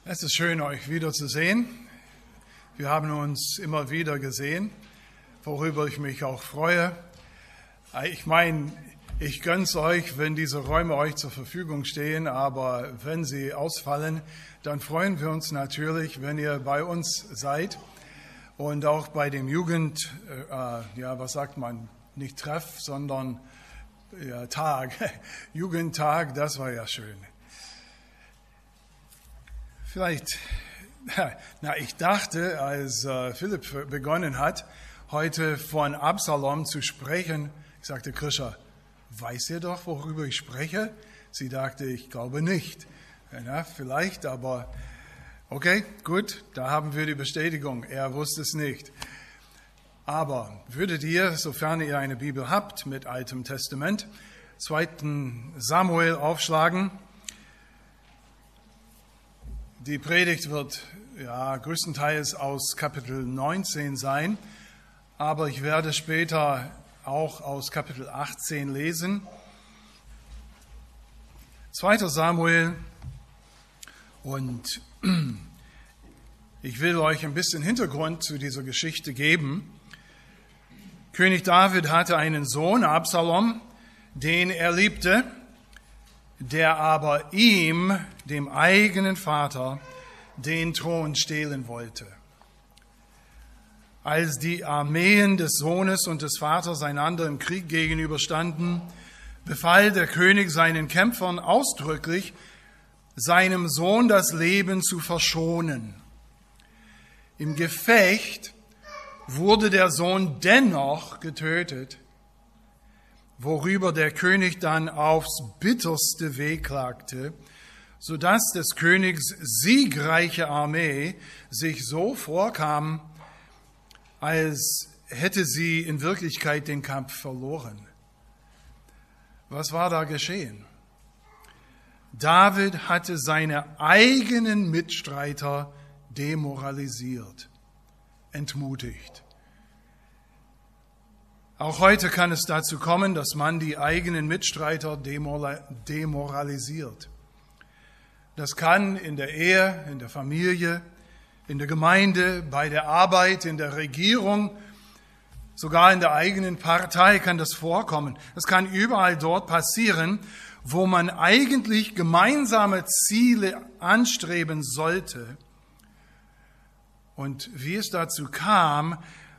Es ist schön, euch wiederzusehen. Wir haben uns immer wieder gesehen, worüber ich mich auch freue. Ich meine, ich gönn's euch, wenn diese Räume euch zur Verfügung stehen, aber wenn sie ausfallen, dann freuen wir uns natürlich, wenn ihr bei uns seid und auch bei dem nicht Treff, sondern Tag, Jugendtag, das war ja schön. Vielleicht, ich dachte, als Philipp begonnen hat, heute von Absalom zu sprechen, ich sagte, Krischa, weiß ihr doch, worüber ich spreche? Sie dachte, ich glaube nicht. Ja, vielleicht, aber okay, gut, da haben wir die Bestätigung. Er wusste es nicht. Aber würdet ihr, sofern ihr eine Bibel habt mit Altem Testament, 2. Samuel aufschlagen? Die Predigt wird größtenteils aus Kapitel 19 sein, aber ich werde später auch aus Kapitel 18 lesen. 2. Samuel, und ich will euch ein bisschen Hintergrund zu dieser Geschichte geben. König David hatte einen Sohn, Absalom, den er liebte, der aber ihm, dem eigenen Vater, den Thron stehlen wollte. Als die Armeen des Sohnes und des Vaters einander im Krieg gegenüberstanden, befahl der König seinen Kämpfern ausdrücklich, seinem Sohn das Leben zu verschonen. Im Gefecht wurde der Sohn dennoch getötet, worüber der König dann aufs Bitterste wehklagte, sodass des Königs siegreiche Armee sich so vorkam, als hätte sie in Wirklichkeit den Kampf verloren. Was war da geschehen? David hatte seine eigenen Mitstreiter demoralisiert, entmutigt. Auch heute kann es dazu kommen, dass man die eigenen Mitstreiter demoralisiert. Das kann in der Ehe, in der Familie, in der Gemeinde, bei der Arbeit, in der Regierung, sogar in der eigenen Partei kann das vorkommen. Das kann überall dort passieren, wo man eigentlich gemeinsame Ziele anstreben sollte. Und wie es dazu kam,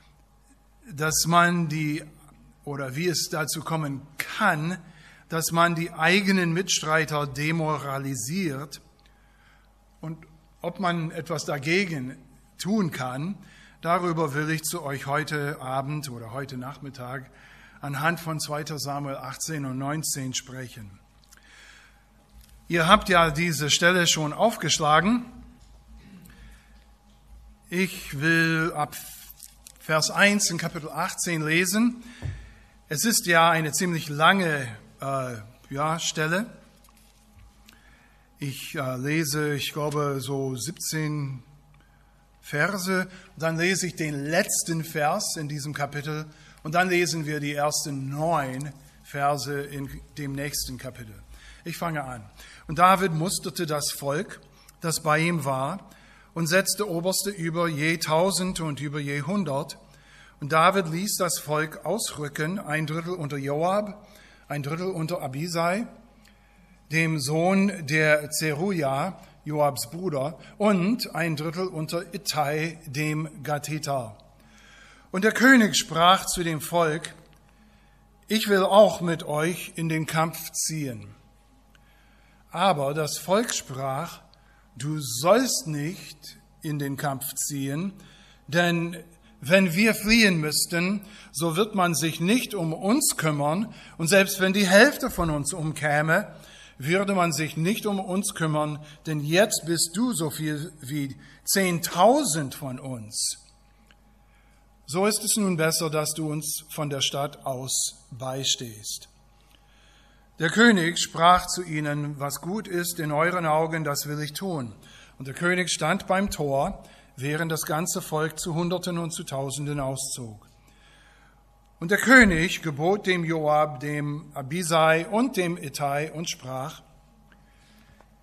wie es dazu kommen kann, dass man die eigenen Mitstreiter demoralisiert und ob man etwas dagegen tun kann, darüber will ich zu euch heute Abend oder heute Nachmittag anhand von 2. Samuel 18 und 19 sprechen. Ihr habt ja diese Stelle schon aufgeschlagen. Ich will ab Vers 1 in Kapitel 18 lesen. Es ist ja eine ziemlich lange Stelle. Ich lese, ich glaube, so 17 Verse. Dann lese ich den letzten Vers in diesem Kapitel und dann lesen wir die ersten 9 Verse in dem nächsten Kapitel. Ich fange an. Und David musterte das Volk, das bei ihm war, und setzte Oberste über je 1000 und über je 100. Und David ließ das Volk ausrücken, 1/3 unter Joab, 1/3 unter Abisai, dem Sohn der Zeruja, Joabs Bruder, und 1/3 unter Ittai, dem Gatiter. Und der König sprach zu dem Volk, ich will auch mit euch in den Kampf ziehen. Aber das Volk sprach, du sollst nicht in den Kampf ziehen, denn wenn wir fliehen müssten, so wird man sich nicht um uns kümmern, und selbst wenn die Hälfte von uns umkäme, würde man sich nicht um uns kümmern, denn jetzt bist du so viel wie 10.000 von uns. So ist es nun besser, dass du uns von der Stadt aus beistehst. Der König sprach zu ihnen, was gut ist in euren Augen, das will ich tun. Und der König stand beim Tor, während das ganze Volk zu Hunderten und zu Tausenden auszog. Und der König gebot dem Joab, dem Abisai und dem Ittai und sprach,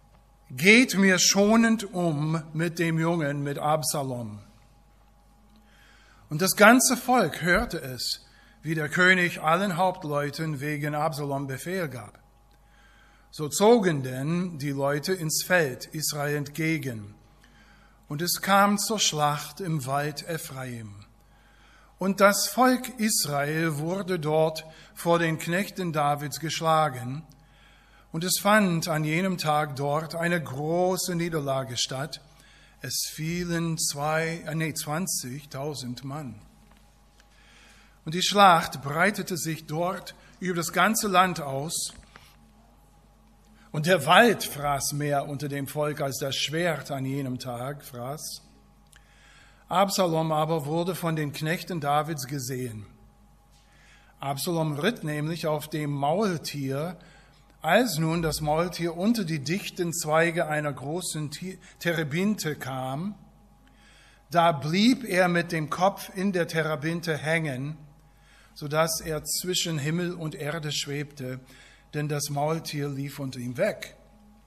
geht mir schonend um mit dem Jungen, mit Absalom. Und das ganze Volk hörte es, wie der König allen Hauptleuten wegen Absalom Befehl gab. So zogen denn die Leute ins Feld Israel entgegen. Und es kam zur Schlacht im Wald Ephraim. Und das Volk Israel wurde dort vor den Knechten Davids geschlagen. Und es fand an jenem Tag dort eine große Niederlage statt. Es fielen 20.000 Mann. Und die Schlacht breitete sich dort über das ganze Land aus. Und der Wald fraß mehr unter dem Volk, als das Schwert an jenem Tag fraß. Absalom aber wurde von den Knechten Davids gesehen. Absalom ritt nämlich auf dem Maultier. Als nun das Maultier unter die dichten Zweige einer großen Terebinte kam, da blieb er mit dem Kopf in der Terebinte hängen, sodass er zwischen Himmel und Erde schwebte, denn das Maultier lief unter ihm weg.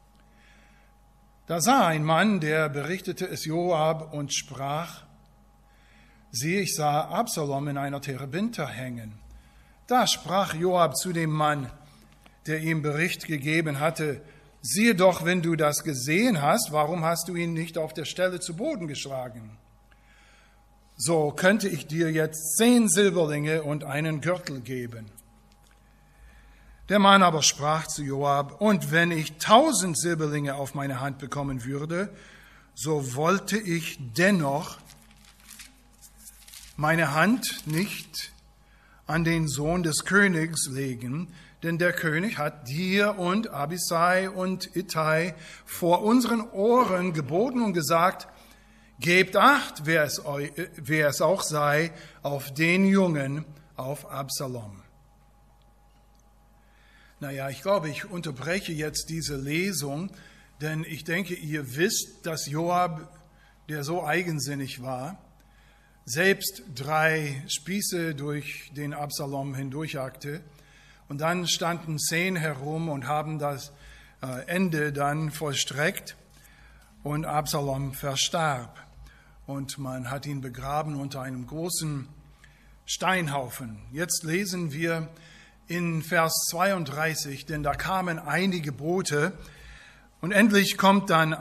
Da sah ein Mann, der berichtete es Joab und sprach, siehe, ich sah Absalom in einer Terebinte hängen. Da sprach Joab zu dem Mann, der ihm Bericht gegeben hatte, siehe doch, wenn du das gesehen hast, warum hast du ihn nicht auf der Stelle zu Boden geschlagen? So könnte ich dir jetzt 10 Silberlinge und einen Gürtel geben. Der Mann aber sprach zu Joab, und wenn ich 1000 Silberlinge auf meine Hand bekommen würde, so wollte ich dennoch meine Hand nicht an den Sohn des Königs legen, denn der König hat dir und Abisai und Ittai vor unseren Ohren geboten und gesagt, gebt acht, wer es auch sei, auf den Jungen, auf Absalom. Naja, ich glaube, ich unterbreche jetzt diese Lesung, denn ich denke, ihr wisst, dass Joab, der so eigensinnig war, selbst 3 Spieße durch den Absalom hindurchjagte. Und dann standen 10 herum und haben das Ende dann vollstreckt und Absalom verstarb. Und man hat ihn begraben unter einem großen Steinhaufen. Jetzt lesen wir in Vers 32, denn da kamen einige Bote und endlich kommt dann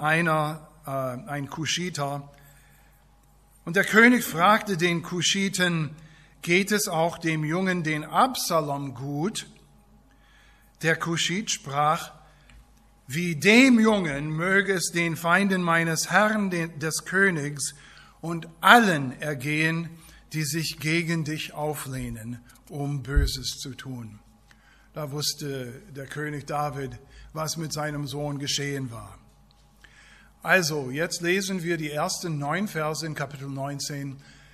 ein Kuschiter. Und der König fragte den Kuschiten, geht es auch dem Jungen, den Absalom, gut? Der Kuschit sprach, wie dem Jungen möge es den Feinden meines Herrn, des Königs, und allen ergehen, die sich gegen dich auflehnen, um Böses zu tun. Da wusste der König David, was mit seinem Sohn geschehen war. Also, jetzt lesen wir die ersten 9 Verse in Kapitel 19.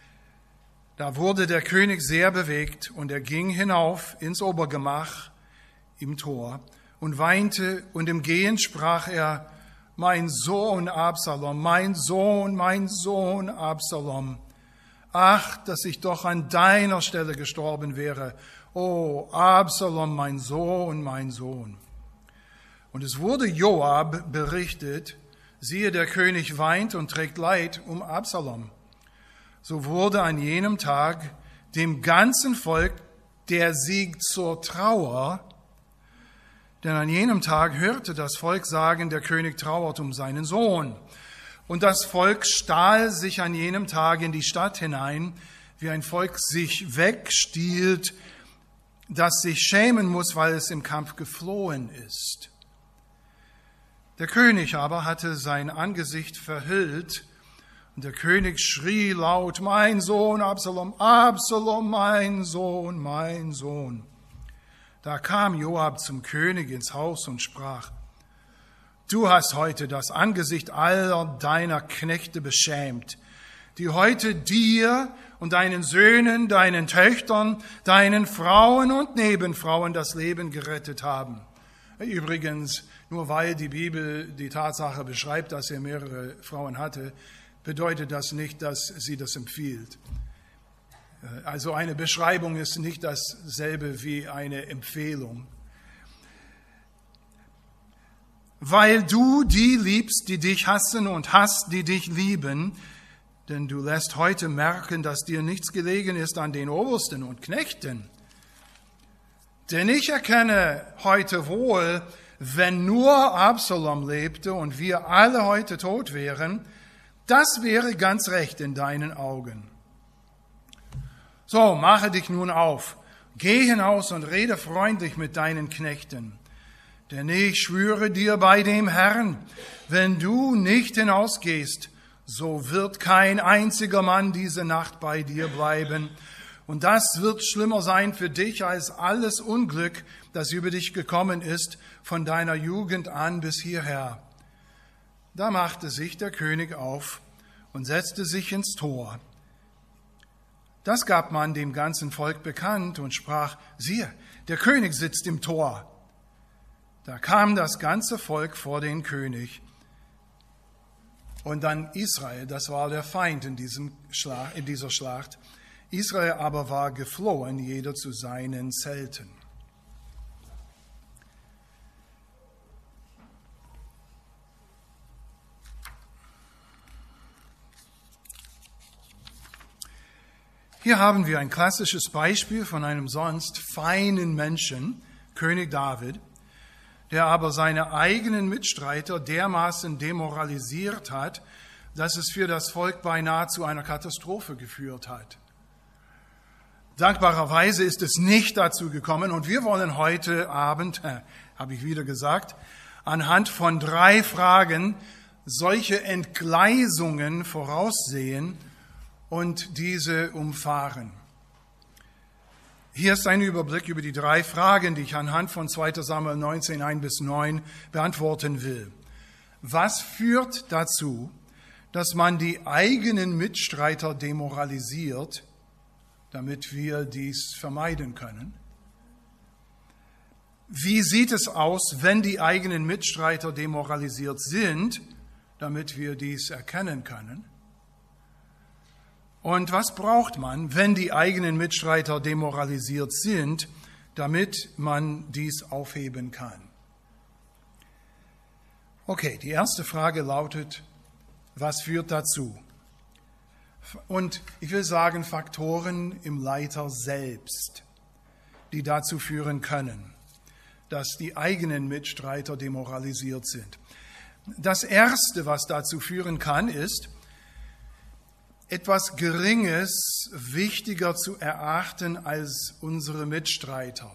Da wurde der König sehr bewegt und er ging hinauf ins Obergemach im Tor und weinte, und im Gehen sprach er, mein Sohn Absalom, mein Sohn Absalom. Ach, dass ich doch an deiner Stelle gestorben wäre. O Absalom, mein Sohn, mein Sohn. Und es wurde Joab berichtet, siehe, der König weint und trägt Leid um Absalom. So wurde an jenem Tag dem ganzen Volk der Sieg zur Trauer, denn an jenem Tag hörte das Volk sagen, der König trauert um seinen Sohn. Und das Volk stahl sich an jenem Tag in die Stadt hinein, wie ein Volk sich wegstiehlt, das sich schämen muss, weil es im Kampf geflohen ist. Der König aber hatte sein Angesicht verhüllt, und der König schrie laut, mein Sohn Absalom, Absalom, mein Sohn, mein Sohn. Da kam Joab zum König ins Haus und sprach, du hast heute das Angesicht aller deiner Knechte beschämt, die heute dir und deinen Söhnen, deinen Töchtern, deinen Frauen und Nebenfrauen das Leben gerettet haben. Übrigens, nur weil die Bibel die Tatsache beschreibt, dass er mehrere Frauen hatte, bedeutet das nicht, dass sie das empfiehlt. Also eine Beschreibung ist nicht dasselbe wie eine Empfehlung. weil du die liebst, die dich hassen und hast, die dich lieben. Denn du lässt heute merken, dass dir nichts gelegen ist an den Obersten und Knechten. Denn ich erkenne heute wohl, wenn nur Absalom lebte und wir alle heute tot wären, das wäre ganz recht in deinen Augen. So, mache dich nun auf, geh hinaus und rede freundlich mit deinen Knechten. Denn ich schwöre dir bei dem Herrn, wenn du nicht hinausgehst, so wird kein einziger Mann diese Nacht bei dir bleiben. Und das wird schlimmer sein für dich als alles Unglück, das über dich gekommen ist, von deiner Jugend an bis hierher. Da machte sich der König auf und setzte sich ins Tor. Das gab man dem ganzen Volk bekannt und sprach, siehe, der König sitzt im Tor. Da kam das ganze Volk vor den König. Und dann Israel, das war der Feind in dieser Schlacht. Israel aber war geflohen, jeder zu seinen Zelten. Hier haben wir ein klassisches Beispiel von einem sonst feinen Menschen, König David, der aber seine eigenen Mitstreiter dermaßen demoralisiert hat, dass es für das Volk beinahe zu einer Katastrophe geführt hat. Dankbarerweise ist es nicht dazu gekommen und wir wollen heute Abend, habe ich wieder gesagt, anhand von 3 Fragen solche Entgleisungen voraussehen und diese umfahren. Hier ist ein Überblick über die 3 Fragen, die ich anhand von 2. Samuel 19, 1-9 beantworten will. Was führt dazu, dass man die eigenen Mitstreiter demoralisiert, damit wir dies vermeiden können? Wie sieht es aus, wenn die eigenen Mitstreiter demoralisiert sind, damit wir dies erkennen können? Und was braucht man, wenn die eigenen Mitstreiter demoralisiert sind, damit man dies aufheben kann? Okay, die erste Frage lautet, was führt dazu? Und ich will sagen, Faktoren im Leiter selbst, die dazu führen können, dass die eigenen Mitstreiter demoralisiert sind. Das Erste, was dazu führen kann, ist, etwas Geringes wichtiger zu erachten als unsere Mitstreiter.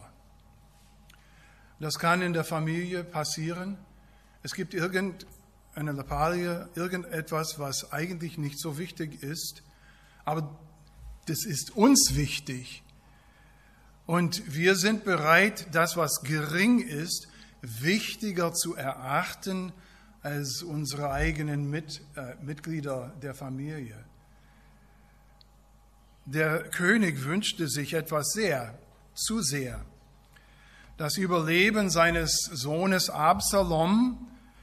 Das kann in der Familie passieren. Es gibt irgendeine Lappalie, irgendetwas, was eigentlich nicht so wichtig ist, aber das ist uns wichtig. Und wir sind bereit, das, was gering ist, wichtiger zu erachten als unsere eigenen Mitglieder der Familie. Der König wünschte sich etwas zu sehr. Das Überleben seines Sohnes Absalom,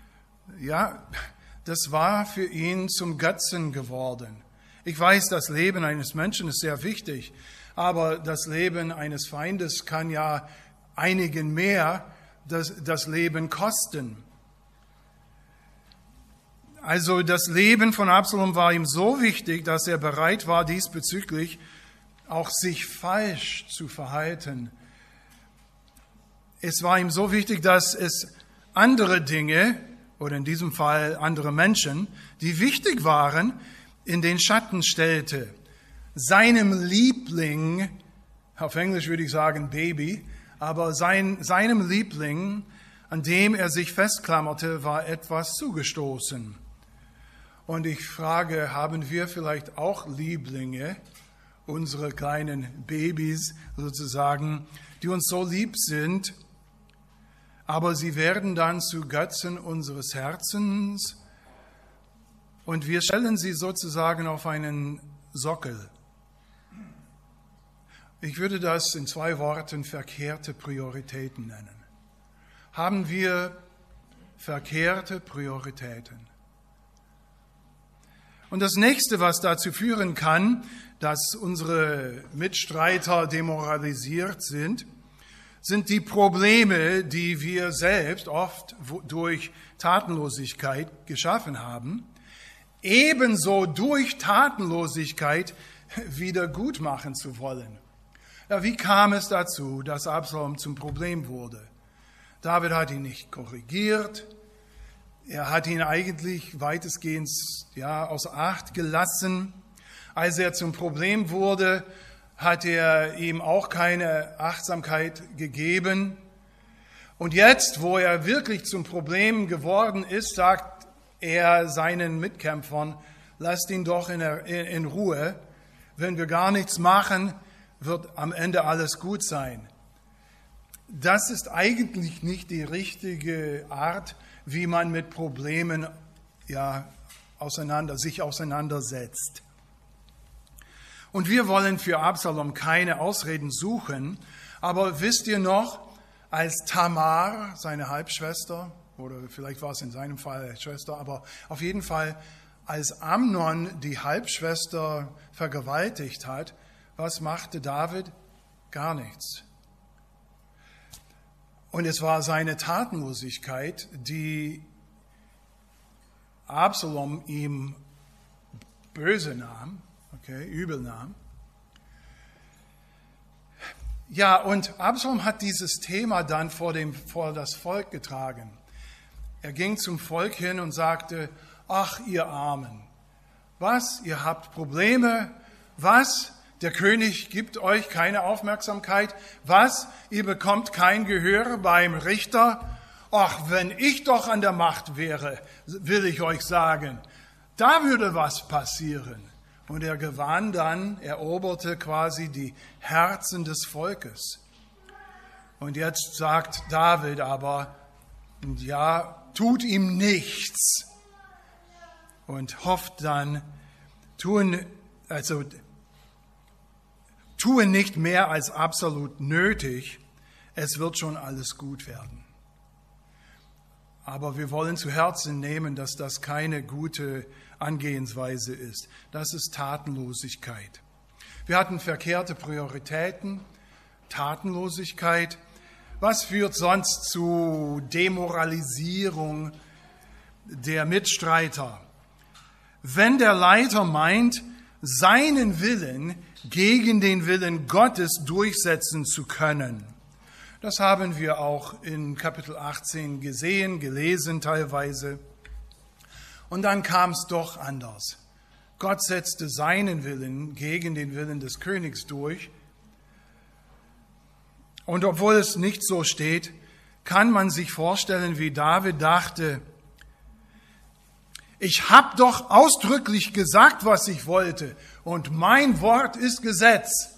das war für ihn zum Götzen geworden. Ich weiß, das Leben eines Menschen ist sehr wichtig, aber das Leben eines Feindes kann ja einigen mehr das Leben kosten. Also das Leben von Absalom war ihm so wichtig, dass er bereit war, diesbezüglich auch sich falsch zu verhalten. Es war ihm so wichtig, dass es andere Dinge, oder in diesem Fall andere Menschen, die wichtig waren, in den Schatten stellte. Seinem Liebling, auf Englisch würde ich sagen Baby, aber seinem Liebling, an dem er sich festklammerte, war etwas zugestoßen. Und ich frage, haben wir vielleicht auch Lieblinge, unsere kleinen Babys sozusagen, die uns so lieb sind, aber sie werden dann zu Götzen unseres Herzens und wir stellen sie sozusagen auf einen Sockel. Ich würde das in 2 Worten verkehrte Prioritäten nennen. Haben wir verkehrte Prioritäten? Und das Nächste, was dazu führen kann, dass unsere Mitstreiter demoralisiert sind, sind die Probleme, die wir selbst oft durch Tatenlosigkeit geschaffen haben, ebenso durch Tatenlosigkeit wieder gut machen zu wollen. Ja, wie kam es dazu, dass Absalom zum Problem wurde? David hat ihn nicht korrigiert. Er hat ihn eigentlich weitestgehend außer Acht gelassen. Als er zum Problem wurde, hat er ihm auch keine Achtsamkeit gegeben. Und jetzt, wo er wirklich zum Problem geworden ist, sagt er seinen Mitkämpfern, lasst ihn doch in Ruhe. Wenn wir gar nichts machen, wird am Ende alles gut sein. Das ist eigentlich nicht die richtige Art, wie man mit Problemen sich auseinandersetzt. Und wir wollen für Absalom keine Ausreden suchen, aber wisst ihr noch, als Tamar, seine Halbschwester, oder vielleicht war es in seinem Fall Schwester, aber auf jeden Fall, als Amnon die Halbschwester vergewaltigt hat, was machte David? Gar nichts. Und es war seine Tatenlosigkeit, die Absalom ihm böse nahm, übel nahm. Ja, und Absalom hat dieses Thema dann vor das Volk getragen. Er ging zum Volk hin und sagte, ach, ihr Armen, was, ihr habt Probleme, was, der König gibt euch keine Aufmerksamkeit, was, ihr bekommt kein Gehör beim Richter, ach, wenn ich doch an der Macht wäre, will ich euch sagen, da würde was passieren. Und er gewann dann, eroberte quasi die Herzen des Volkes. Und jetzt sagt David aber, ja, tut ihm nichts. Und hofft dann, tue nicht mehr als absolut nötig, es wird schon alles gut werden. Aber wir wollen zu Herzen nehmen, dass das keine gute Angehensweise ist. Das ist Tatenlosigkeit. Wir hatten verkehrte Prioritäten, Tatenlosigkeit. Was führt sonst zu Demoralisierung der Mitstreiter? Wenn der Leiter meint, seinen Willen gegen den Willen Gottes durchsetzen zu können. Das haben wir auch in Kapitel 18 gesehen, gelesen teilweise. Und dann kam es doch anders. Gott setzte seinen Willen gegen den Willen des Königs durch. Und obwohl es nicht so steht, kann man sich vorstellen, wie David dachte, ich habe doch ausdrücklich gesagt, was ich wollte, und mein Wort ist Gesetz.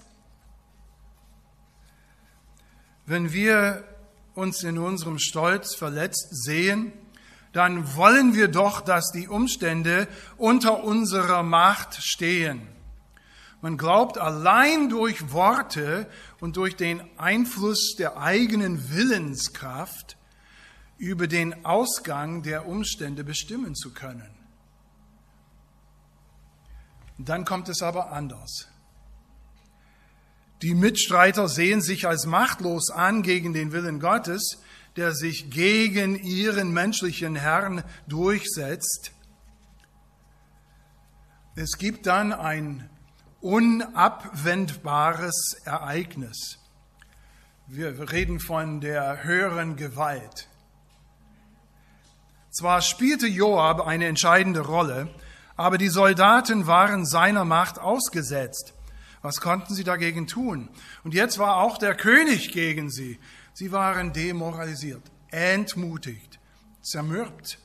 Wenn wir uns in unserem Stolz verletzt sehen, dann wollen wir doch, dass die Umstände unter unserer Macht stehen. Man glaubt, allein durch Worte und durch den Einfluss der eigenen Willenskraft über den Ausgang der Umstände bestimmen zu können. Dann kommt es aber anders. Die Mitstreiter sehen sich als machtlos an gegen den Willen Gottes, der sich gegen ihren menschlichen Herrn durchsetzt. Es gibt dann ein unabwendbares Ereignis. Wir reden von der höheren Gewalt. Zwar spielte Joab eine entscheidende Rolle, aber die Soldaten waren seiner Macht ausgesetzt. Was konnten sie dagegen tun? Und jetzt war auch der König gegen sie. Sie waren demoralisiert, entmutigt, zermürbt.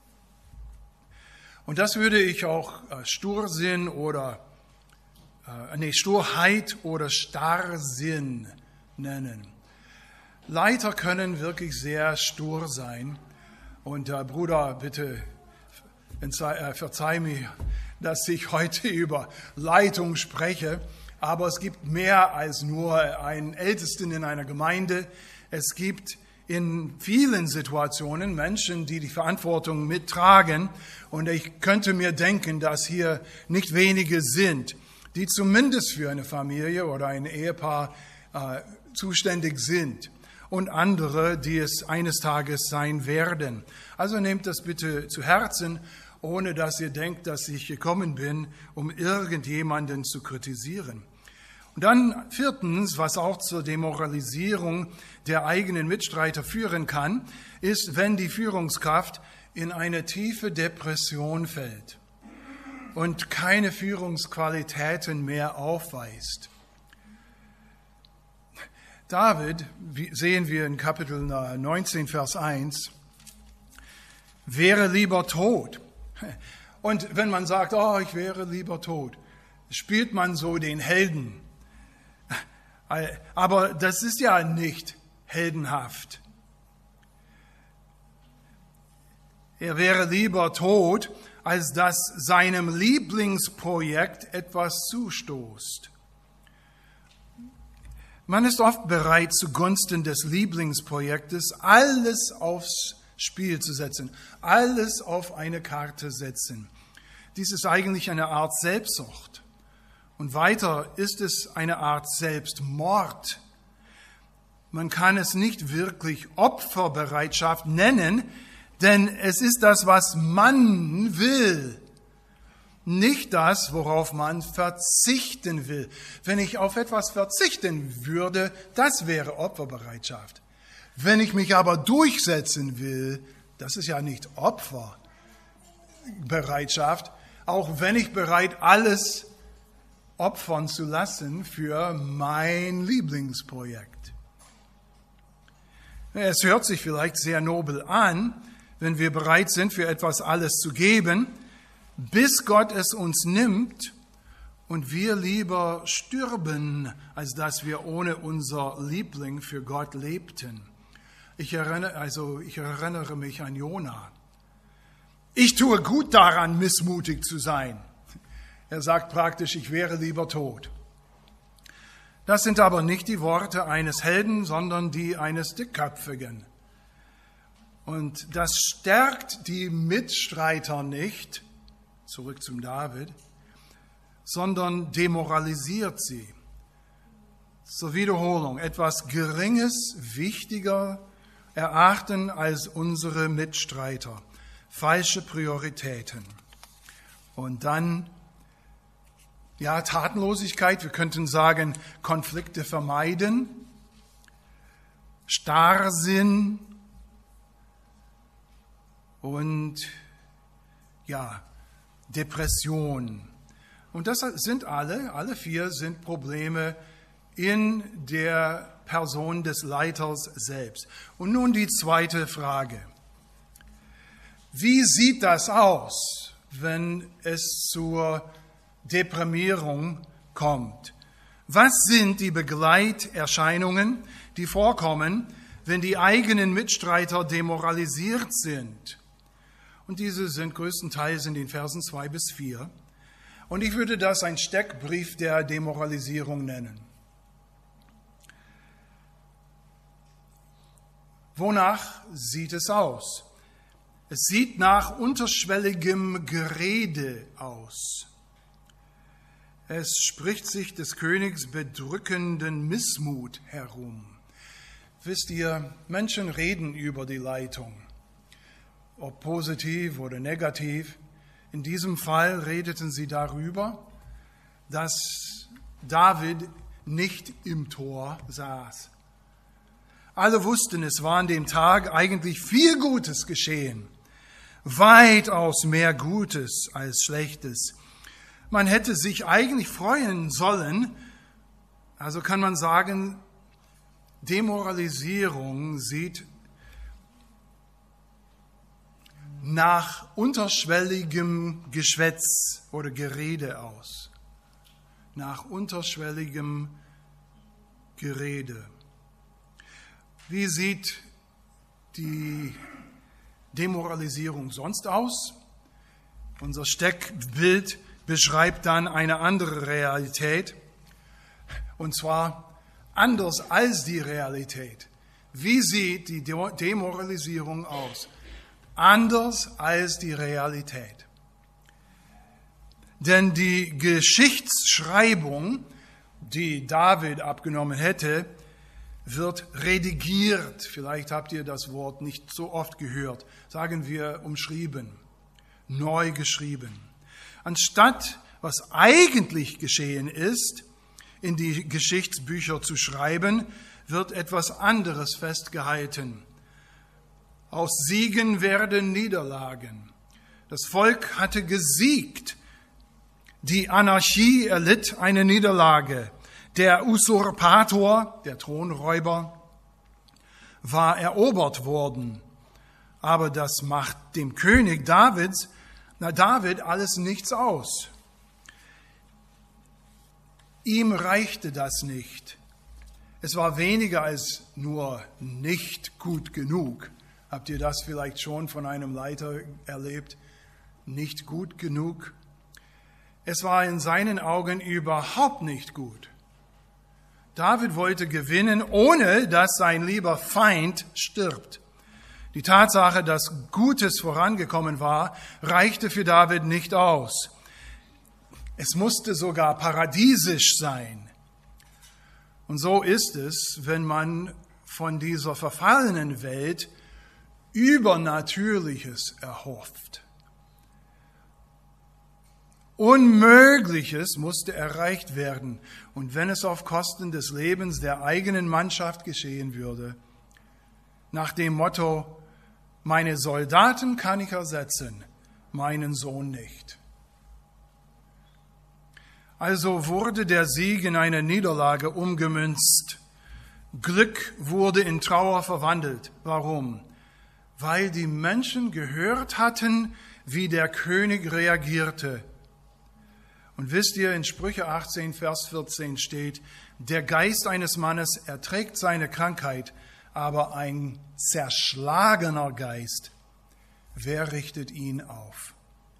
Und das würde ich auch Stursinn oder Sturheit oder Starrsinn nennen. Leiter können wirklich sehr stur sein. Und Bruder, bitte verzeih mir, dass ich heute über Leitung spreche. Aber es gibt mehr als nur einen Ältesten in einer Gemeinde. Es gibt in vielen Situationen Menschen, die die Verantwortung mittragen. Und ich könnte mir denken, dass hier nicht wenige sind, die zumindest für eine Familie oder ein Ehepaar zuständig sind. und andere, die es eines Tages sein werden. Also nehmt das bitte zu Herzen, ohne dass ihr denkt, dass ich gekommen bin, um irgendjemanden zu kritisieren. Und dann viertens, was auch zur Demoralisierung der eigenen Mitstreiter führen kann, ist, wenn die Führungskraft in eine tiefe Depression fällt und keine Führungsqualitäten mehr aufweist. David, sehen wir in Kapitel 19, Vers 1, wäre lieber tot. Und wenn man sagt, oh, ich wäre lieber tot, spielt man so den Helden. Aber das ist ja nicht heldenhaft. Er wäre lieber tot, als dass seinem Lieblingsprojekt etwas zustoßt. Man ist oft bereit, zugunsten des Lieblingsprojektes alles aufs Spiel zu setzen, alles auf eine Karte setzen. Dies ist eigentlich eine Art Selbstsucht. Und weiter ist es eine Art Selbstmord. Man kann es nicht wirklich Opferbereitschaft nennen, denn es ist das, was man will, nicht das, worauf man verzichten will. Wenn ich auf etwas verzichten würde, das wäre Opferbereitschaft. Wenn ich mich aber durchsetzen will, das ist ja nicht Opferbereitschaft, auch wenn ich bereit alles opfern zu lassen für mein Lieblingsprojekt. Es hört sich vielleicht sehr nobel an, wenn wir bereit sind, für etwas alles zu geben, bis Gott es uns nimmt und wir lieber stürben, als dass wir ohne unser Liebling für Gott lebten. Ich erinnere mich an Jona. Ich tue gut daran, missmutig zu sein. Er sagt praktisch, ich wäre lieber tot. Das sind aber nicht die Worte eines Helden, sondern die eines Dickköpfigen. Und das stärkt die Mitstreiter nicht, zurück zum David, sondern demoralisiert sie. Zur Wiederholung, etwas Geringes wichtiger erachten als unsere Mitstreiter. Falsche Prioritäten. Und dann, ja, Tatenlosigkeit, wir könnten sagen, Konflikte vermeiden, Starrsinn und, ja, Depression. Und das sind alle vier sind Probleme in der Person des Leiters selbst. Und nun die zweite Frage. Wie sieht das aus, wenn es zur Deprimierung kommt? Was sind die Begleiterscheinungen, die vorkommen, wenn die eigenen Mitstreiter demoralisiert sind? Und diese sind größtenteils in den Versen 2 bis 4. Und ich würde das ein Steckbrief der Demoralisierung nennen. Wonach sieht es aus? Es sieht nach unterschwelligem Gerede aus. Es spricht sich des Königs bedrückenden Missmut herum. Wisst ihr, Menschen reden über die Leitung, ob positiv oder negativ. In diesem Fall redeten sie darüber, dass David nicht im Tor saß. Alle wussten, es war an dem Tag eigentlich viel Gutes geschehen. Weitaus mehr Gutes als Schlechtes. Man hätte sich eigentlich freuen sollen. Also kann man sagen, Demoralisierung sieht nach unterschwelligem Geschwätz oder Gerede aus. Nach unterschwelligem Gerede. Wie sieht die Demoralisierung sonst aus? Unser Steckbild beschreibt dann eine andere Realität, und zwar anders als die Realität. Wie sieht die Demoralisierung aus? Anders als die Realität. Denn die Geschichtsschreibung, die David abgenommen hätte, wird redigiert. Vielleicht habt ihr das Wort nicht so oft gehört. Sagen wir umschrieben, neu geschrieben. Anstatt, was eigentlich geschehen ist, in die Geschichtsbücher zu schreiben, wird etwas anderes festgehalten. Aus Siegen werden Niederlagen. Das Volk hatte gesiegt. Die Anarchie erlitt eine Niederlage. Der Usurpator, der Thronräuber, war erobert worden. Aber das macht dem König David alles nichts aus. Ihm reichte das nicht. Es war weniger als nur nicht gut genug. Habt ihr das vielleicht schon von einem Leiter erlebt? Nicht gut genug? Es war in seinen Augen überhaupt nicht gut. David wollte gewinnen, ohne dass sein lieber Feind stirbt. Die Tatsache, dass Gutes vorangekommen war, reichte für David nicht aus. Es musste sogar paradiesisch sein. Und so ist es, wenn man von dieser verfallenen Welt Übernatürliches erhofft. Unmögliches musste erreicht werden. Und wenn es auf Kosten des Lebens der eigenen Mannschaft geschehen würde, nach dem Motto, meine Soldaten kann ich ersetzen, meinen Sohn nicht. Also wurde der Sieg in eine Niederlage umgemünzt. Glück wurde in Trauer verwandelt. Warum? Weil die Menschen gehört hatten, wie der König reagierte. Und wisst ihr, in Sprüche 18, Vers 14 steht, der Geist eines Mannes erträgt seine Krankheit, aber ein zerschlagener Geist, wer richtet ihn auf?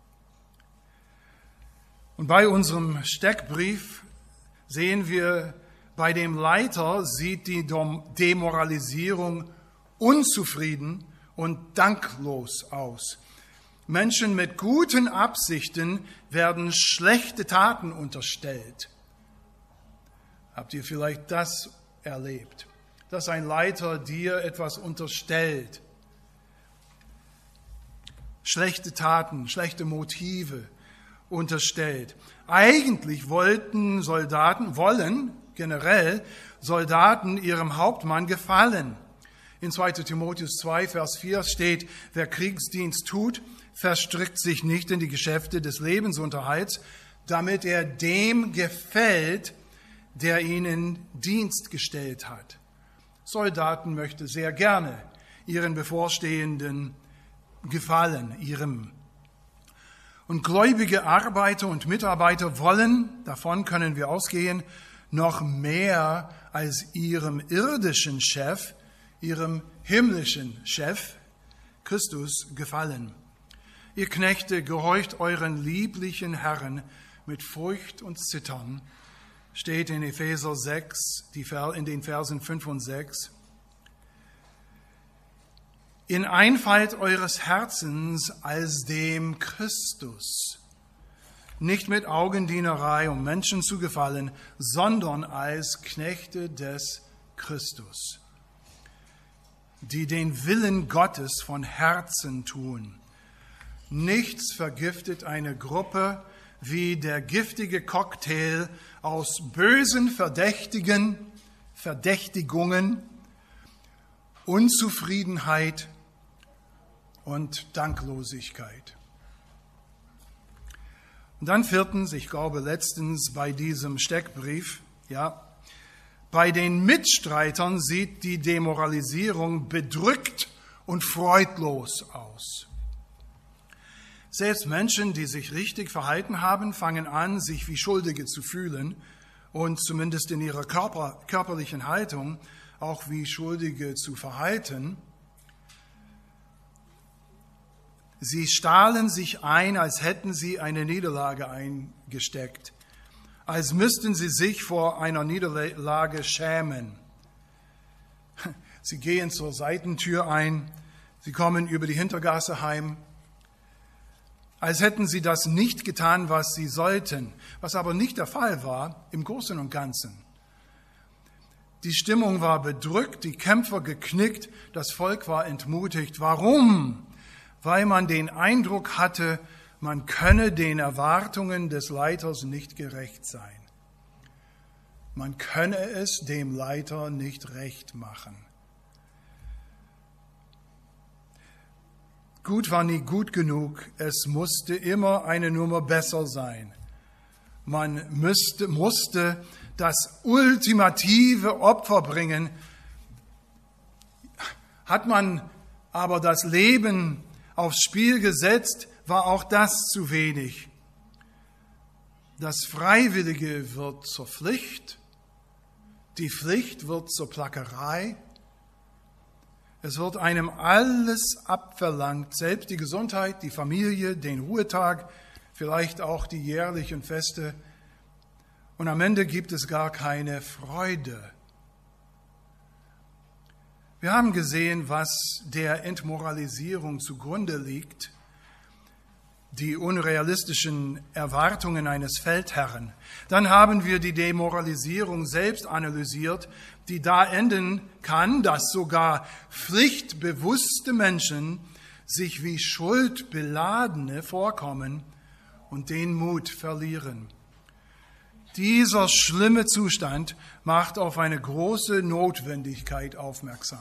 Und bei unserem Steckbrief sehen wir, bei dem Leiter sieht die Demoralisierung unzufrieden und danklos aus. Menschen mit guten Absichten werden schlechte Taten unterstellt. Habt ihr vielleicht das erlebt? Dass ein Leiter dir etwas unterstellt. Schlechte Taten, schlechte Motive unterstellt. Eigentlich wollen generell Soldaten ihrem Hauptmann gefallen. In 2. Timotheus 2, Vers 4 steht, wer Kriegsdienst tut, verstrickt sich nicht in die Geschäfte des Lebensunterhalts, damit er dem gefällt, der ihn in Dienst gestellt hat. Soldaten möchten sehr gerne ihren Bevorstehenden gefallen, ihrem. Und gläubige Arbeiter und Mitarbeiter wollen, davon können wir ausgehen, noch mehr als ihrem irdischen Chef, ihrem himmlischen Chef, Christus, gefallen. Ihr Knechte, gehorcht euren lieblichen Herren mit Furcht und Zittern, steht in Epheser 6, in den Versen 5 und 6. In Einfalt eures Herzens als dem Christus, nicht mit Augendienerei, um Menschen zu gefallen, sondern als Knechte des Christus, die den Willen Gottes von Herzen tun. Nichts vergiftet eine Gruppe wie der giftige Cocktail aus bösen Verdächtigungen, Unzufriedenheit und Danklosigkeit. Und dann viertens, ich glaube letztens bei diesem Steckbrief, bei den Mitstreitern sieht die Demoralisierung bedrückt und freudlos aus. Selbst Menschen, die sich richtig verhalten haben, fangen an, sich wie Schuldige zu fühlen und zumindest in ihrer körperlichen Haltung auch wie Schuldige zu verhalten. Sie stahlen sich ein, als hätten sie eine Niederlage eingesteckt, als müssten sie sich vor einer Niederlage schämen. Sie gehen zur Seitentür ein, sie kommen über die Hintergasse heim, als hätten sie das nicht getan, was sie sollten, was aber nicht der Fall war im Großen und Ganzen. Die Stimmung war bedrückt, die Kämpfer geknickt, das Volk war entmutigt. Warum? Weil man den Eindruck hatte, man könne den Erwartungen des Leiters nicht gerecht sein. Man könne es dem Leiter nicht recht machen. Gut war nie gut genug, es musste immer eine Nummer besser sein. Man musste das ultimative Opfer bringen. Hat man aber das Leben aufs Spiel gesetzt, war auch das zu wenig. Das Freiwillige wird zur Pflicht, die Pflicht wird zur Plackerei. Es wird einem alles abverlangt, selbst die Gesundheit, die Familie, den Ruhetag, vielleicht auch die jährlichen Feste. Und am Ende gibt es gar keine Freude. Wir haben gesehen, was der Entmoralisierung zugrunde liegt. Die unrealistischen Erwartungen eines Feldherren. Dann haben wir die Demoralisierung selbst analysiert, die da enden kann, dass sogar pflichtbewusste Menschen sich wie Schuldbeladene vorkommen und den Mut verlieren. Dieser schlimme Zustand macht auf eine große Notwendigkeit aufmerksam.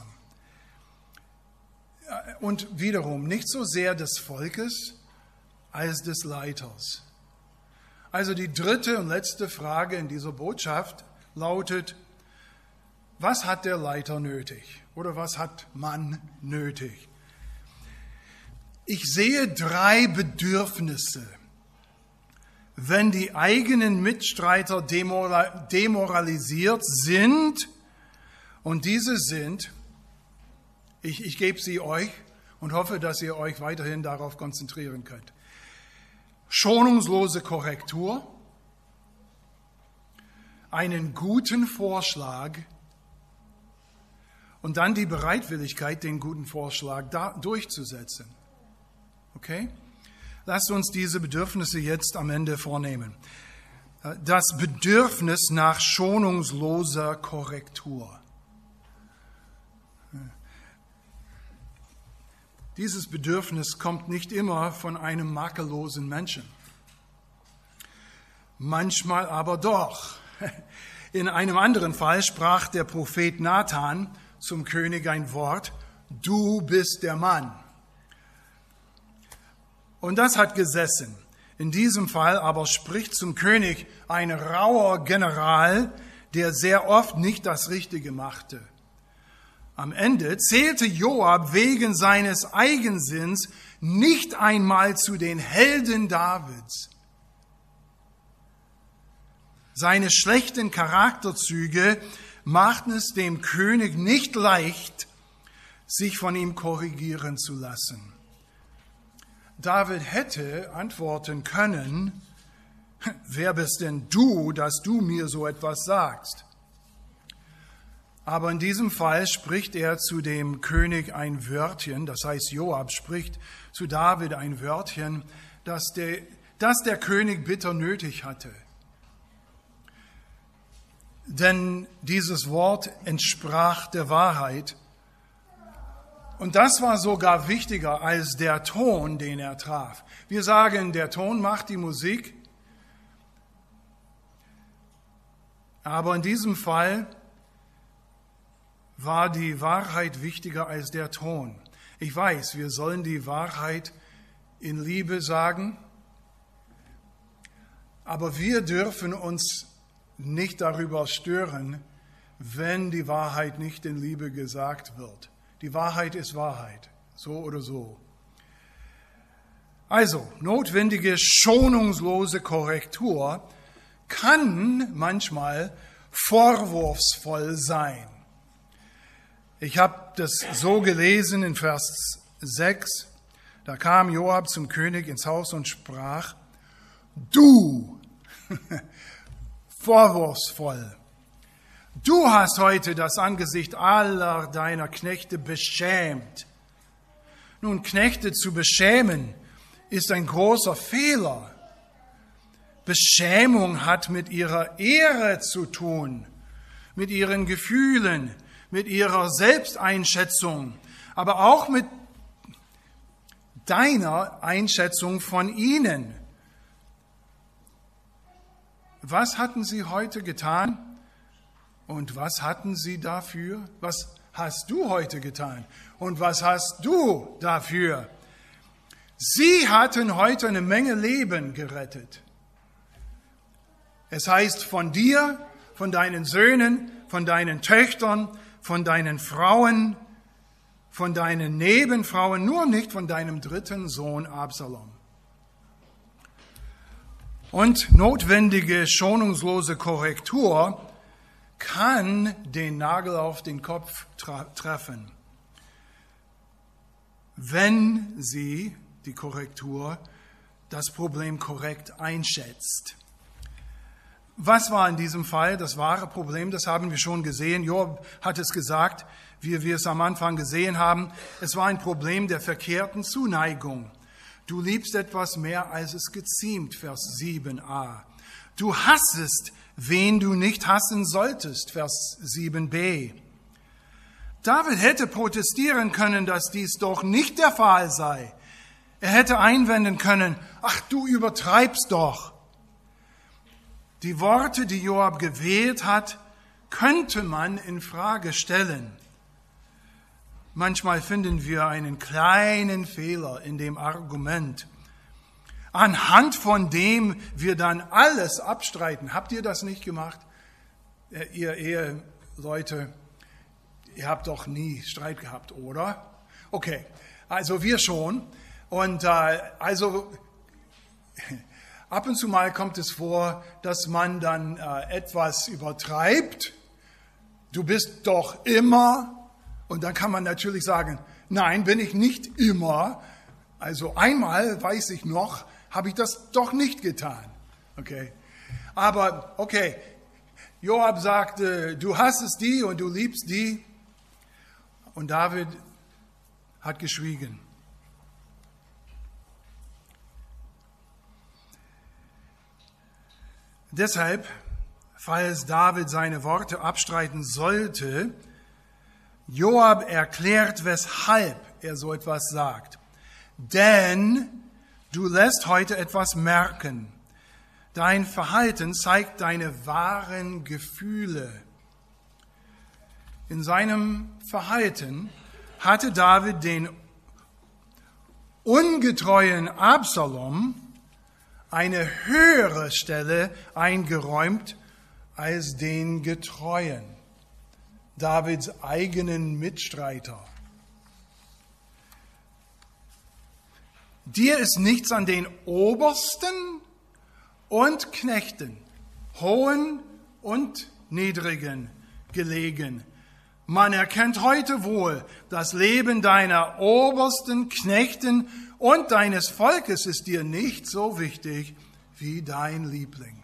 Und wiederum nicht so sehr des Volkes als des Leiters. Also die dritte und letzte Frage in dieser Botschaft lautet, was hat der Leiter nötig? Oder was hat man nötig? Ich sehe 3 Bedürfnisse, wenn die eigenen Mitstreiter demoralisiert sind, und diese sind, ich gebe sie euch und hoffe, dass ihr euch weiterhin darauf konzentrieren könnt. Schonungslose Korrektur, einen guten Vorschlag und dann die Bereitwilligkeit, den guten Vorschlag durchzusetzen. Okay? Lasst uns diese Bedürfnisse jetzt am Ende vornehmen. Das Bedürfnis nach schonungsloser Korrektur. Dieses Bedürfnis kommt nicht immer von einem makellosen Menschen. Manchmal aber doch. In einem anderen Fall sprach der Prophet Nathan zum König ein Wort, du bist der Mann. Und das hat gesessen. In diesem Fall aber spricht zum König ein rauer General, der sehr oft nicht das Richtige machte. Am Ende zählte Joab wegen seines Eigensinns nicht einmal zu den Helden Davids. Seine schlechten Charakterzüge machten es dem König nicht leicht, sich von ihm korrigieren zu lassen. David hätte antworten können, wer bist denn du, dass du mir so etwas sagst? Aber in diesem Fall spricht er zu dem König ein Wörtchen, das heißt Joab spricht zu David ein Wörtchen, das der König bitter nötig hatte. Denn dieses Wort entsprach der Wahrheit. Und das war sogar wichtiger als der Ton, den er traf. Wir sagen, der Ton macht die Musik. Aber in diesem Fall war die Wahrheit wichtiger als der Ton. Ich weiß, wir sollen die Wahrheit in Liebe sagen, aber wir dürfen uns nicht darüber stören, wenn die Wahrheit nicht in Liebe gesagt wird. Die Wahrheit ist Wahrheit, so oder so. Also, notwendige, schonungslose Korrektur kann manchmal vorwurfsvoll sein. Ich habe das so gelesen in Vers 6. Da kam Joab zum König ins Haus und sprach, du, vorwurfsvoll, du hast heute das Angesicht aller deiner Knechte beschämt. Nun, Knechte zu beschämen ist ein großer Fehler. Beschämung hat mit ihrer Ehre zu tun, mit ihren Gefühlen, mit ihrer Selbsteinschätzung, aber auch mit deiner Einschätzung von ihnen. Was hatten sie heute getan und was hatten sie dafür? Was hast du heute getan und was hast du dafür? Sie hatten heute eine Menge Leben gerettet. Es heißt von dir, von deinen Söhnen, von deinen Töchtern, von deinen Frauen, von deinen Nebenfrauen, nur nicht von deinem dritten Sohn Absalom. Und notwendige, schonungslose Korrektur kann den Nagel auf den Kopf treffen, wenn sie, die Korrektur, das Problem korrekt einschätzt. Was war in diesem Fall das wahre Problem? Das haben wir schon gesehen. Joab hat es gesagt, wie wir es am Anfang gesehen haben. Es war ein Problem der verkehrten Zuneigung. Du liebst etwas mehr, als es geziemt, Vers 7a. Du hassest, wen du nicht hassen solltest, Vers 7b. David hätte protestieren können, dass dies doch nicht der Fall sei. Er hätte einwenden können, ach, du übertreibst doch. Die Worte, die Joab gewählt hat, könnte man in Frage stellen. Manchmal finden wir einen kleinen Fehler in dem Argument, anhand von dem wir dann alles abstreiten. Habt ihr das nicht gemacht? Ihr Eheleute, ihr habt doch nie Streit gehabt, oder? Okay, also wir schon. Und also ab und zu mal kommt es vor, dass man dann etwas übertreibt. Du bist doch immer. Und dann kann man natürlich sagen, nein, bin ich nicht immer. Also einmal, weiß ich noch, habe ich das doch nicht getan. Okay. Aber okay, Joab sagte, du hassest die und du liebst die. Und David hat geschwiegen. Deshalb, falls David seine Worte abstreiten sollte, Joab erklärt, weshalb er so etwas sagt. Denn du lässt heute etwas merken. Dein Verhalten zeigt deine wahren Gefühle. In seinem Verhalten hatte David den ungetreuen Absalom eine höhere Stelle eingeräumt als den getreuen, Davids eigenen Mitstreiter. Dir ist nichts an den Obersten und Knechten, Hohen und Niedrigen gelegen. Man erkennt heute wohl, das Leben deiner obersten Knechten und deines Volkes ist dir nicht so wichtig wie dein Liebling.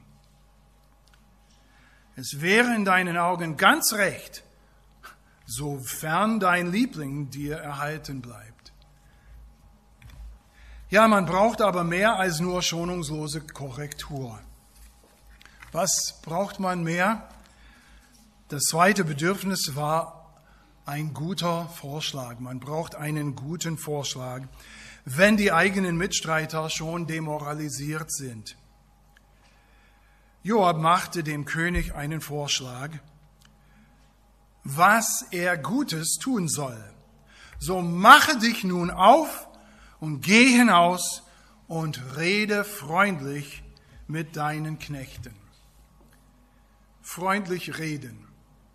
Es wäre in deinen Augen ganz recht, sofern dein Liebling dir erhalten bleibt. Ja, man braucht aber mehr als nur schonungslose Korrektur. Was braucht man mehr? Das zweite Bedürfnis war ein guter Vorschlag. Man braucht einen guten Vorschlag, wenn die eigenen Mitstreiter schon demoralisiert sind. Joab machte dem König einen Vorschlag, was er Gutes tun soll. So mache dich nun auf und geh hinaus und rede freundlich mit deinen Knechten. Freundlich reden.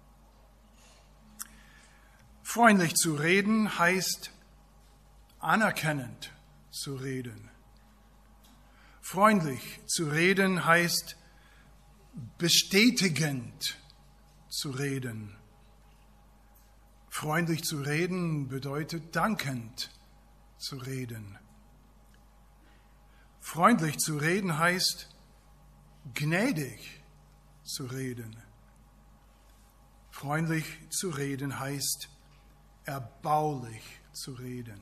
Freundlich zu reden heißt anerkennend zu reden. Freundlich zu reden heißt bestätigend zu reden. Freundlich zu reden bedeutet dankend zu reden. Freundlich zu reden heißt gnädig zu reden. Freundlich zu reden heißt erbaulich zu reden.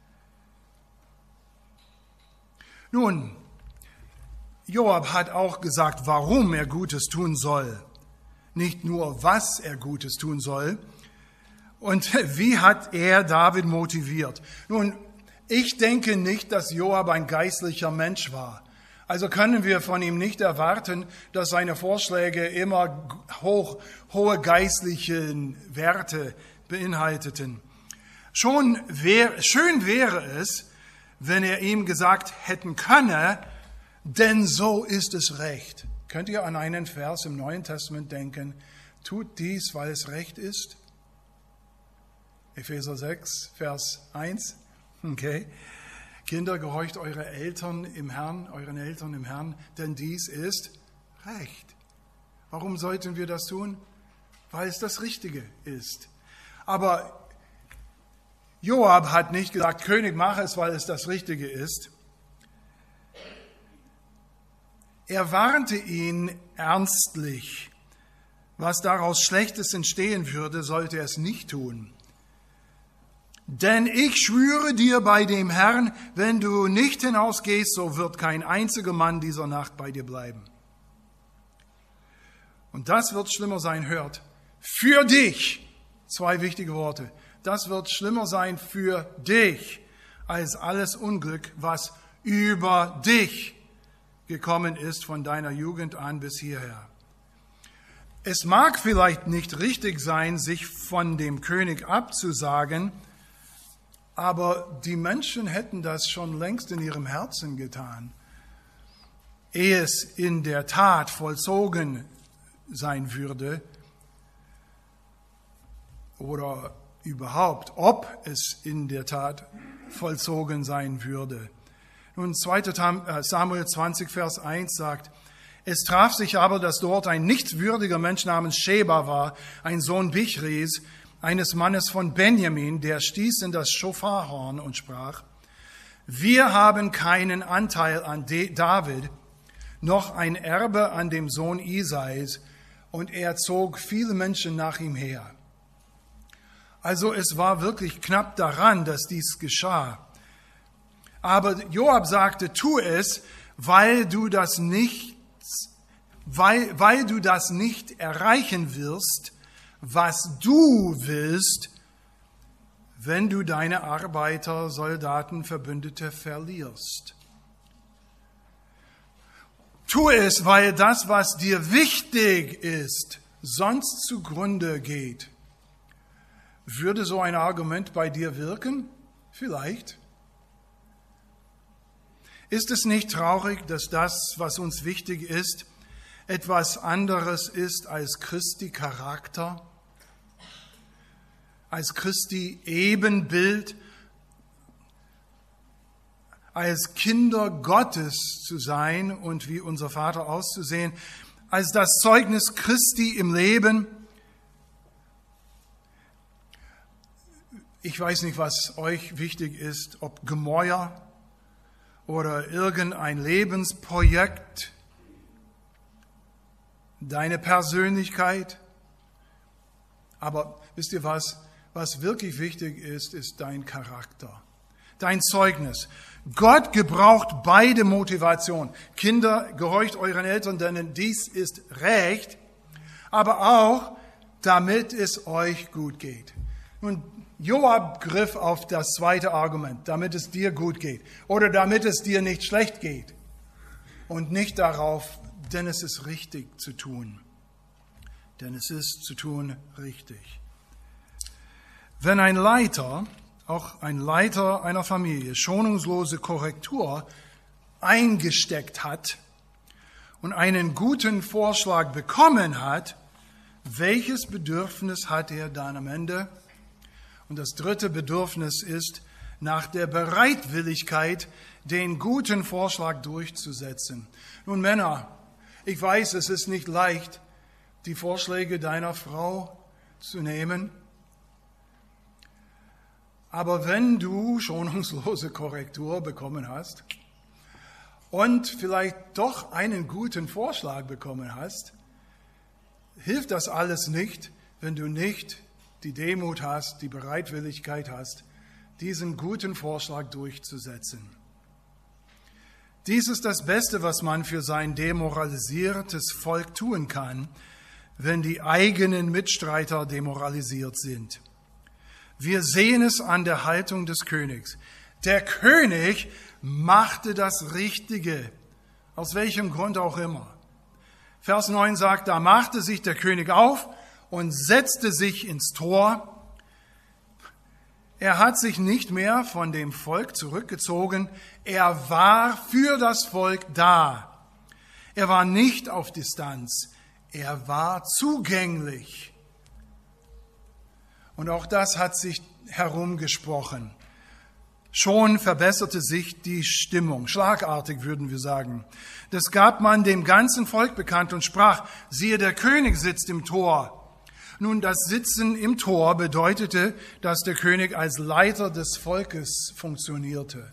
Nun, Joab hat auch gesagt, warum er Gutes tun soll. nicht nur, was er Gutes tun soll. Und wie hat er David motiviert? Nun, ich denke nicht, dass Joab ein geistlicher Mensch war. Also können wir von ihm nicht erwarten, dass seine Vorschläge immer hohe geistliche Werte beinhalteten. Schön wäre es, wenn er ihm gesagt hätten können, denn so ist es recht. Könnt ihr an einen Vers im Neuen Testament denken? Tut dies, weil es recht ist. Epheser 6, Vers 1. Okay. Kinder, gehorcht euren Eltern im Herrn, denn dies ist recht. Warum sollten wir das tun? Weil es das Richtige ist. Aber Joab hat nicht gesagt, König, mach es, weil es das Richtige ist. Er warnte ihn ernstlich. Was daraus Schlechtes entstehen würde, sollte er es nicht tun. Denn ich schwöre dir bei dem Herrn, wenn du nicht hinausgehst, so wird kein einziger Mann dieser Nacht bei dir bleiben. Und das wird schlimmer sein, hört, für dich. 2 wichtige Worte. Das wird schlimmer sein für dich, als alles Unglück, was über dich gekommen ist von deiner Jugend an bis hierher. Es mag vielleicht nicht richtig sein, sich von dem König abzusagen, aber die Menschen hätten das schon längst in ihrem Herzen getan, ehe es in der Tat vollzogen sein würde oder überhaupt, ob es in der Tat vollzogen sein würde. Nun, 2. Samuel 20, Vers 1 sagt, es traf sich aber, dass dort ein nichtswürdiger Mensch namens Sheba war, ein Sohn Bichris, eines Mannes von Benjamin, der stieß in das Schofarhorn und sprach, wir haben keinen Anteil an David, noch ein Erbe an dem Sohn Isais, und er zog viele Menschen nach ihm her. Also es war wirklich knapp daran, dass dies geschah. Aber Joab sagte, tu es, weil du das nicht erreichen wirst, was du willst, wenn du deine Arbeiter, Soldaten, Verbündete verlierst. Tu es, weil das, was dir wichtig ist, sonst zugrunde geht. Würde so ein Argument bei dir wirken? Vielleicht. Ist es nicht traurig, dass das, was uns wichtig ist, etwas anderes ist als Christi Charakter, als Christi Ebenbild, als Kinder Gottes zu sein und wie unser Vater auszusehen, als das Zeugnis Christi im Leben? Ich weiß nicht, was euch wichtig ist, ob Gemäuer oder irgendein Lebensprojekt, deine Persönlichkeit. Aber wisst ihr was? Was wirklich wichtig ist, ist dein Charakter, dein Zeugnis. Gott gebraucht beide Motivationen. Kinder, gehorcht euren Eltern, denn dies ist Recht, aber auch, damit es euch gut geht. Nun, Joab griff auf das zweite Argument, damit es dir gut geht oder damit es dir nicht schlecht geht und nicht darauf, denn es ist richtig zu tun. Denn es ist zu tun richtig. Wenn ein Leiter, auch ein Leiter einer Familie, schonungslose Korrektur eingesteckt hat und einen guten Vorschlag bekommen hat, welches Bedürfnis hat er dann am Ende? Und das dritte Bedürfnis ist nach der Bereitwilligkeit, den guten Vorschlag durchzusetzen. Nun Männer, ich weiß, es ist nicht leicht, die Vorschläge deiner Frau zu nehmen. Aber wenn du schonungslose Korrektur bekommen hast und vielleicht doch einen guten Vorschlag bekommen hast, hilft das alles nicht, wenn du nicht die Demut hast, die Bereitwilligkeit hast, diesen guten Vorschlag durchzusetzen. Dies ist das Beste, was man für sein demoralisiertes Volk tun kann, wenn die eigenen Mitstreiter demoralisiert sind. Wir sehen es an der Haltung des Königs. Der König machte das Richtige, aus welchem Grund auch immer. Vers 9 sagt, da machte sich der König auf und setzte sich ins Tor. Er hat sich nicht mehr von dem Volk zurückgezogen. Er war für das Volk da. Er war nicht auf Distanz. Er war zugänglich. Und auch das hat sich herumgesprochen. Schon verbesserte sich die Stimmung. Schlagartig würden wir sagen. Das gab man dem ganzen Volk bekannt und sprach, siehe, der König sitzt im Tor. Nun, das Sitzen im Tor bedeutete, dass der König als Leiter des Volkes funktionierte.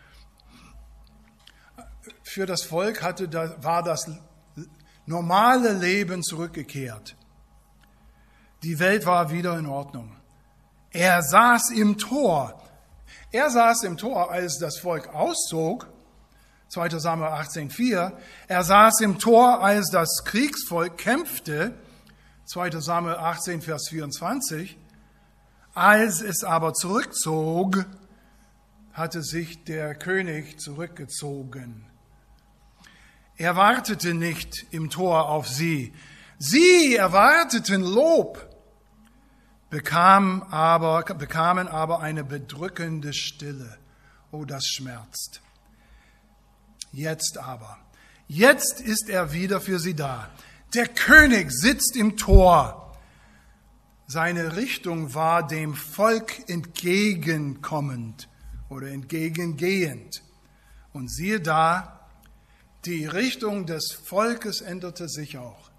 Für das Volk war das normale Leben zurückgekehrt. Die Welt war wieder in Ordnung. Er saß im Tor. Er saß im Tor, als das Volk auszog, 2. Samuel 18,4. Er saß im Tor, als das Kriegsvolk kämpfte, 2. Samuel 18, Vers 24. Als es aber zurückzog, hatte sich der König zurückgezogen. Er wartete nicht im Tor auf sie. Sie erwarteten Lob, bekamen aber eine bedrückende Stille. Oh, das schmerzt. Jetzt ist er wieder für sie da. Der König sitzt im Tor. Seine Richtung war dem Volk entgegenkommend oder entgegengehend. Und siehe da, die Richtung des Volkes änderte sich auch.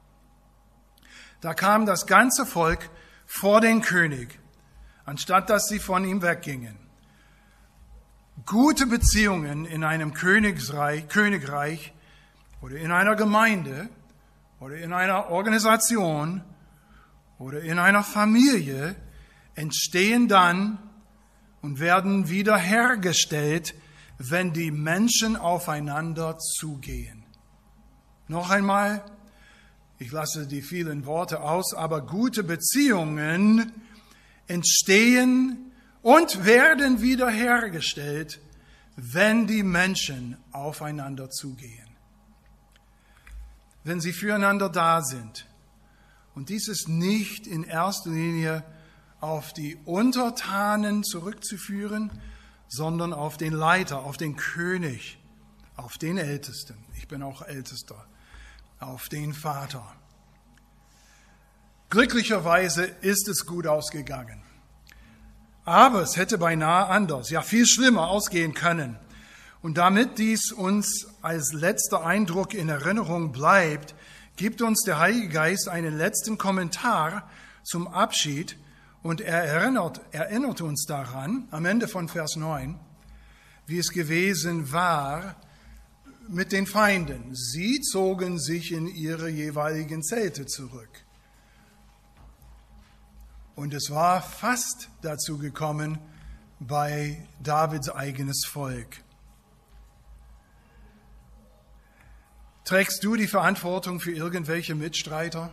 Da kam das ganze Volk vor den König, anstatt dass sie von ihm weggingen. Gute Beziehungen in einem Königreich oder in einer Gemeinde oder in einer Organisation oder in einer Familie entstehen dann und werden wiederhergestellt, wenn die Menschen aufeinander zugehen. Noch einmal, ich lasse die vielen Worte aus, aber gute Beziehungen entstehen und werden wiederhergestellt, wenn die Menschen aufeinander zugehen. Wenn sie füreinander da sind. Und dies ist nicht in erster Linie auf die Untertanen zurückzuführen, sondern auf den Leiter, auf den König, auf den Ältesten. Ich bin auch Ältester. Auf den Vater. Glücklicherweise ist es gut ausgegangen. Aber es hätte beinahe anders, ja viel schlimmer ausgehen können. Und damit dies uns als letzter Eindruck in Erinnerung bleibt, gibt uns der Heilige Geist einen letzten Kommentar zum Abschied und er erinnert uns daran, am Ende von Vers 9, wie es gewesen war mit den Feinden. Sie zogen sich in ihre jeweiligen Zelte zurück. Und es war fast dazu gekommen bei Davids eigenes Volk. Trägst du die Verantwortung für irgendwelche Mitstreiter?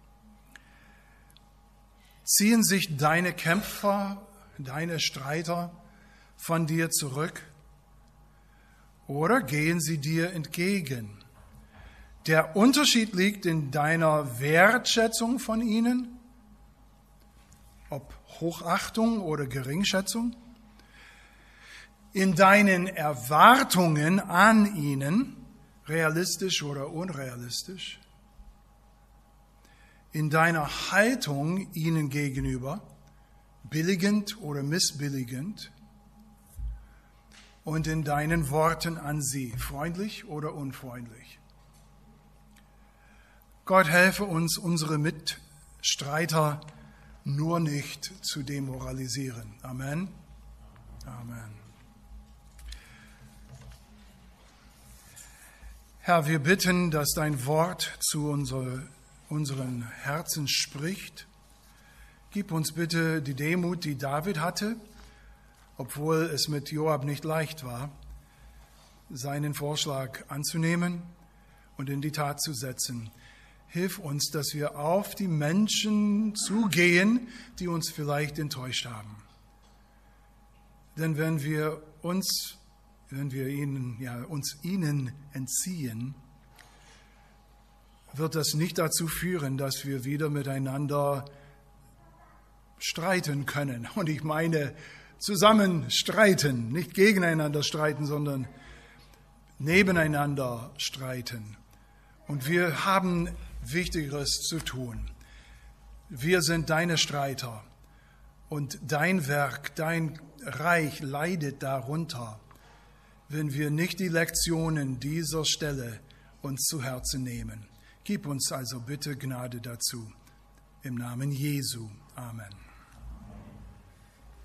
Ziehen sich deine Kämpfer, deine Streiter von dir zurück? Oder gehen sie dir entgegen? Der Unterschied liegt in deiner Wertschätzung von ihnen, ob Hochachtung oder Geringschätzung, in deinen Erwartungen an ihnen, realistisch oder unrealistisch, in deiner Haltung ihnen gegenüber, billigend oder missbilligend, und in deinen Worten an sie, freundlich oder unfreundlich. Gott helfe uns, unsere Mitstreiter nur nicht zu demoralisieren. Amen. Amen. Herr, wir bitten, dass dein Wort zu unseren Herzen spricht. Gib uns bitte die Demut, die David hatte, obwohl es mit Joab nicht leicht war, seinen Vorschlag anzunehmen und in die Tat zu setzen. Hilf uns, dass wir auf die Menschen zugehen, die uns vielleicht enttäuscht haben. Denn wenn wir uns ihnen entziehen, wird das nicht dazu führen, dass wir wieder miteinander streiten können. Und ich meine zusammen streiten, nicht gegeneinander streiten, sondern nebeneinander streiten. Und wir haben Wichtigeres zu tun. Wir sind deine Streiter und dein Werk, dein Reich leidet darunter, wenn wir nicht die Lektionen dieser Stelle uns zu Herzen nehmen. Gib uns also bitte Gnade dazu. Im Namen Jesu. Amen.